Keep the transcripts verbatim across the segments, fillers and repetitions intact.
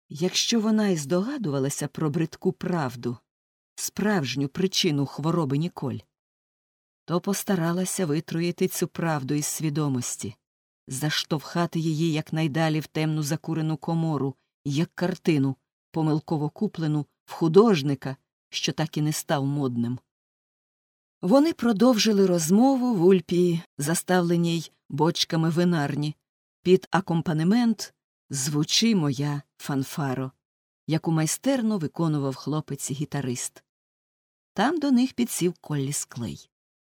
Якщо вона й здогадувалася про бридку правду, справжню причину хвороби Ніколь, то постаралася витруїти цю правду із свідомості, заштовхати її якнайдалі в темну закурену комору, як картину, помилково куплену в художника, що так і не став модним. Вони продовжили розмову в Ульпії, заставленій бочками винарні, під акомпанемент «Звучи, моя фанфаро», яку майстерно виконував хлопець-гітарист. Там до них підсів Колліс Клей.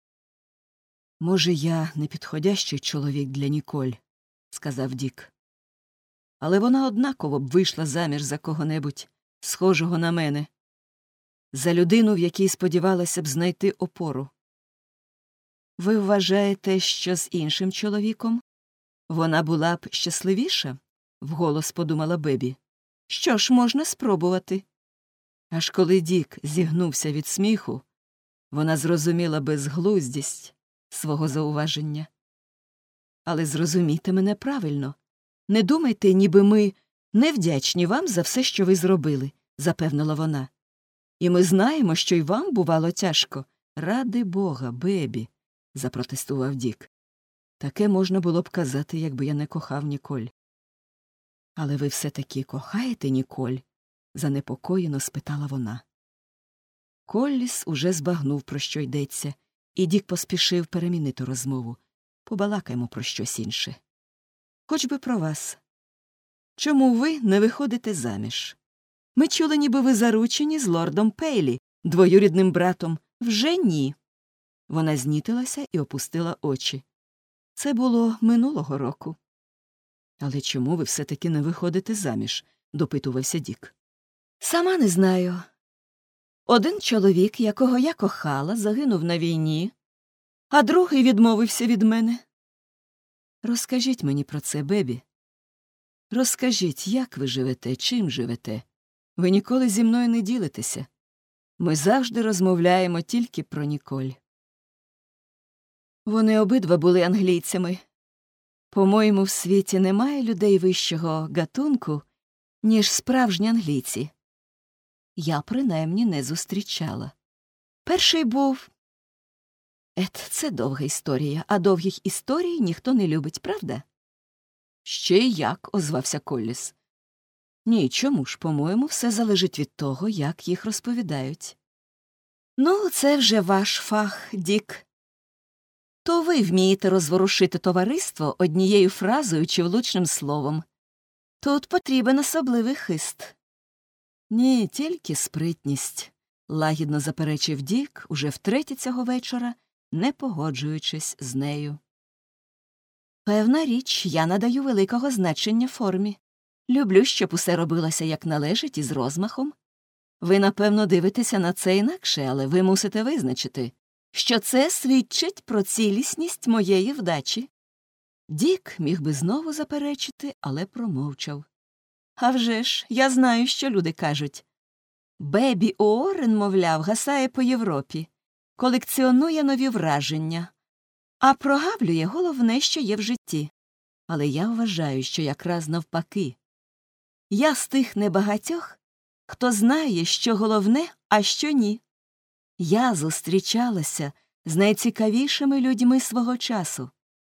«Може, я непідходящий чоловік для Ніколь», – сказав Дік. «Але вона однаково б вийшла заміж за кого-небудь, схожого на мене, за людину, в якій сподівалася б знайти опору. Ви вважаєте, що з іншим чоловіком вона була б щасливіша?» – вголос подумала Бебі. «Що ж, можна спробувати». Аж коли Дік зігнувся від сміху, вона зрозуміла безглуздість свого зауваження. «Але зрозумійте мене правильно. Не думайте, ніби ми невдячні вам за все, що ви зробили», – запевнила вона. «І ми знаємо, що й вам бувало тяжко». «Ради Бога, Бебі», – запротестував Дік. «Таке можна було б казати, якби я не кохав Ніколь». «Але ви все-таки кохаєте Ніколь?» – занепокоєно спитала вона. Колліс уже збагнув, про що йдеться, і Дік поспішив перемінити розмову. «Побалакаймо про щось інше. Хоч би про вас. Чому ви не виходите заміж? Ми чули, ніби ви заручені з лордом Пейлі, двоюрідним братом. Вже ні». Вона знітилася і опустила очі. «Це було минулого року». «Але чому ви все-таки не виходите заміж?» – допитувався Дік. «Сама не знаю. Один чоловік, якого я кохала, загинув на війні, а другий відмовився від мене». «Розкажіть мені про це, Бебі. Розкажіть, як ви живете, чим живете. Ви ніколи зі мною не ділитеся. Ми завжди розмовляємо тільки про Ніколь». Вони обидва були англійцями. По-моєму, в світі немає людей вищого гатунку, ніж справжні англійці. Я, принаймні, не зустрічала. Перший був... Ет, це довга історія, а довгих історій ніхто не любить, правда? «Ще й як», – озвався Колліс. «Ні, чому ж, по-моєму, все залежить від того, як їх розповідають». «Ну, це вже ваш фах, Дік. То ви вмієте розворушити товариство однією фразою чи влучним словом. Тут потрібен особливий хист». «Ні, тільки спритність», – лагідно заперечив Дік, уже втретє цього вечора, не погоджуючись з нею. «Певна річ, я надаю великого значення формі. Люблю, щоб усе робилося як належить і з розмахом. Ви, напевно, дивитеся на це інакше, але ви мусите визначити, що це свідчить про цілісність моєї вдачі». Дік міг би знову заперечити, але промовчав. «А вже ж, я знаю, що люди кажуть. Бебі Уоррен, мовляв, гасає по Європі, колекціонує нові враження, а прогавлює головне, що є в житті. Але я вважаю, що якраз навпаки. Я з тих небагатьох, хто знає, що головне, а що ні. Я зустрічалася з найцікавішими людьми свого часу.